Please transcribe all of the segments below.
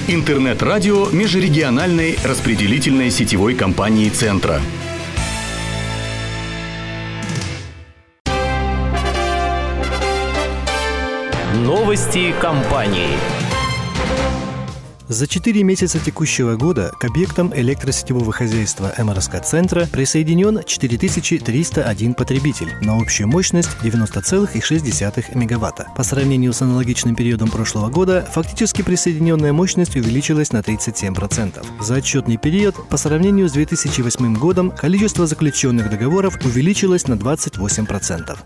Интернет-радио межрегиональной распределительной сетевой компании «Центра». Новости компании. За 4 месяца текущего года к объектам электросетевого хозяйства МРСК-центра присоединен 4301 потребитель на общую мощность 90,6 мегаватта. По сравнению с аналогичным периодом прошлого года, фактически присоединенная мощность увеличилась на 37%. За отчетный период, по сравнению с 2008 годом, количество заключенных договоров увеличилось на 28%.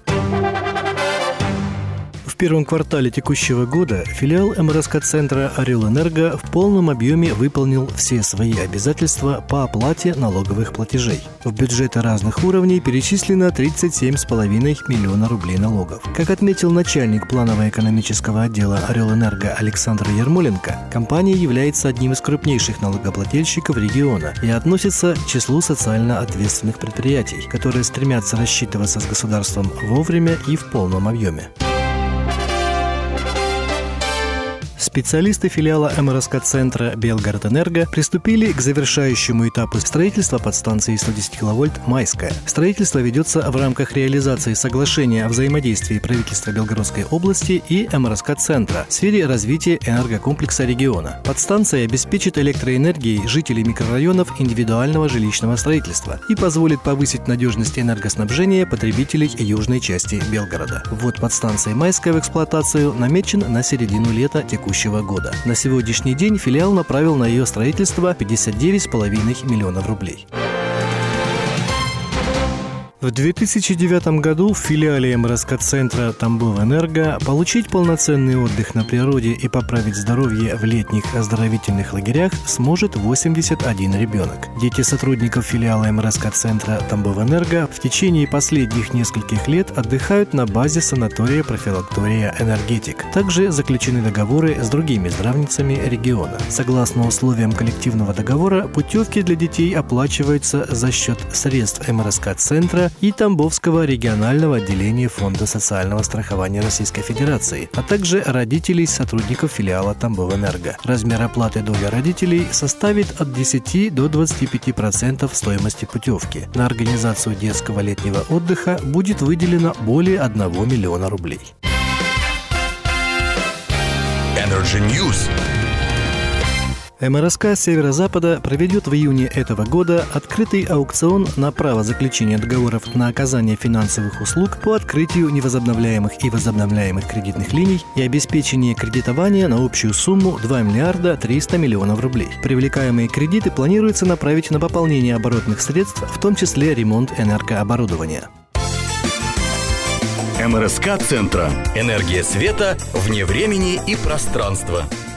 В первом квартале текущего года филиал МРСК-центра «Орел-Энерго» в полном объеме выполнил все свои обязательства по оплате налоговых платежей. В бюджеты разных уровней перечислено 37,5 миллиона рублей налогов. Как отметил начальник планово-экономического отдела «Орел-Энерго» Александр Ермоленко, компания является одним из крупнейших налогоплательщиков региона и относится к числу социально ответственных предприятий, которые стремятся рассчитываться с государством вовремя и в полном объеме. Специалисты филиала МРСК-центра «Белгород-Энерго» приступили к завершающему этапу строительства подстанции 110 кВт «Майская». Строительство ведется в рамках реализации соглашения о взаимодействии правительства Белгородской области и МРСК-центра в сфере развития энергокомплекса региона. Подстанция обеспечит электроэнергией жителей микрорайонов индивидуального жилищного строительства и позволит повысить надежность энергоснабжения потребителей южной части Белгорода. Ввод подстанции «Майская» в эксплуатацию намечен на середину лета текущего года. На сегодняшний день филиал направил на ее строительство 59,5 миллионов рублей. В 2009 году в филиале МРСК-центра «Тамбов-Энерго» получить полноценный отдых на природе и поправить здоровье в летних оздоровительных лагерях сможет 81 ребенок. Дети сотрудников филиала МРСК-центра «Тамбов-Энерго» в течение последних нескольких лет отдыхают на базе санатория-профилактория «Энергетик». Также заключены договоры с другими здравницами региона. Согласно условиям коллективного договора, путевки для детей оплачиваются за счет средств МРСК-центра и Тамбовского регионального отделения Фонда социального страхования Российской Федерации, а также родителей сотрудников филиала Тамбов-Энерго. Размер оплаты доли родителей составит от 10 до 25% стоимости путевки. На организацию детского летнего отдыха будет выделено более 1 миллиона рублей. Energy News. МРСК Северо-Запада проведет в июне этого года открытый аукцион на право заключения договоров на оказание финансовых услуг по открытию невозобновляемых и возобновляемых кредитных линий и обеспечение кредитования на общую сумму 2 миллиарда 300 миллионов рублей. Привлекаемые кредиты планируется направить на пополнение оборотных средств, в том числе ремонт энергооборудования. МРСК-центра. Энергия света вне времени и пространства.